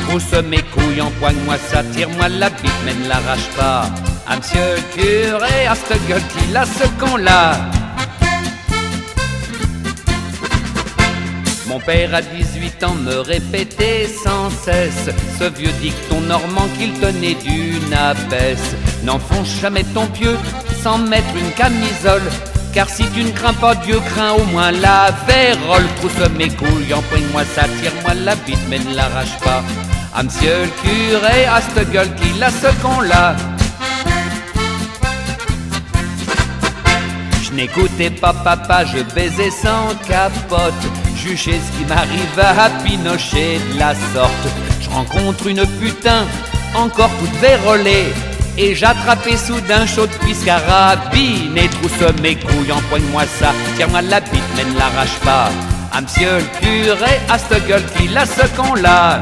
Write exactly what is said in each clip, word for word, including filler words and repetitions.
trousse mes couilles, empoigne-moi ça, tire-moi la bite, mais ne l'arrache pas. Ah, monsieur le curé, à cette gueule qu'il a ce con-là. Mon père à dix-huit ans me répétait sans cesse ce vieux dicton normand qu'il tenait d'une abaisse. N'enfonce jamais ton pieu sans mettre une camisole, car si tu ne crains pas Dieu, crains au moins la vérole. Trousse mes couilles, empoigne-moi ça, tire-moi la bite, mais ne l'arrache pas. Ah, monsieur le curé, à cette gueule qu'il a ce con-là. Je n'écoutais pas papa, je baisais sans capote. Jugez ce qui m'arrive à Pinochet de la sorte. Je rencontre une putain, encore toute vérolée, et j'attrapais soudain chaud de cuisse carabine. Et trousse mes couilles, empoigne-moi ça, tire-moi la bite, mais ne l'arrache pas. Ah, monsieur le curé, à cette gueule qu'il a ce con-là.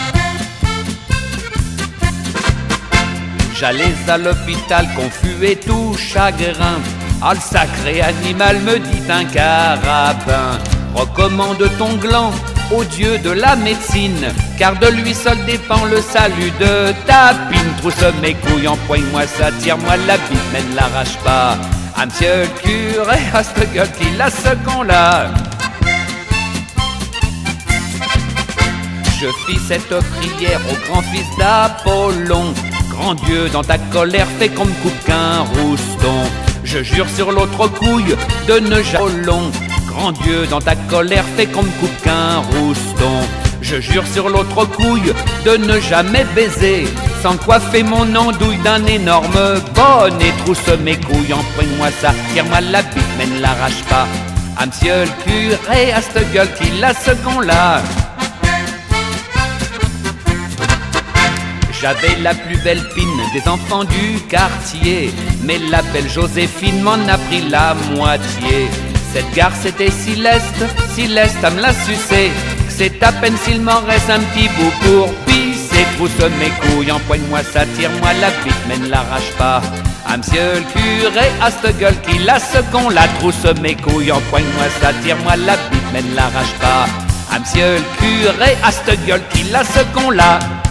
J'allais à l'hôpital confus et tout chagrin. Ah, le sacré animal, me dit un carabin, recommande ton gland au dieu de la médecine, car de lui seul dépend le salut de ta pine. Trousse mes couilles, empoigne-moi ça, tire-moi la bite, mais ne l'arrache pas. Ah, monsieur le curé, à cette gueule qu'il a ce con-là. Je fis cette prière au grand fils d'Apollon: grand Dieu, dans ta colère, fais qu'on me coupe qu'un rouston. Je jure sur l'autre couille de ne jamais long. Grand Dieu, dans ta colère, fais qu'on me coupe qu'un rouston. Je jure sur l'autre couille de ne jamais baiser sans coiffer mon andouille d'un énorme bonnet. Trousse mes couilles, empoigne-moi ça, tire-moi la bite, mais ne l'arrache pas. Ah, monsieur le curé, à cette gueule qu'il a ce con-là. J'avais la plus belle pine des enfants du quartier, mais la belle Joséphine m'en a pris la moitié. Cette garce était si leste, si leste à me la sucer, que c'est à peine s'il m'en reste un petit bout pour pisser. Trousse mes couilles, empoigne-moi ça, tire-moi la bite, mais ne l'arrache pas. Ah, monsieur le curé, à cette gueule qu'il a ce con-là. Trousse mes couilles, empoigne-moi ça, tire-moi la bite, mais ne l'arrache pas. Ah, monsieur le curé, à cette gueule qu'il a ce con-là.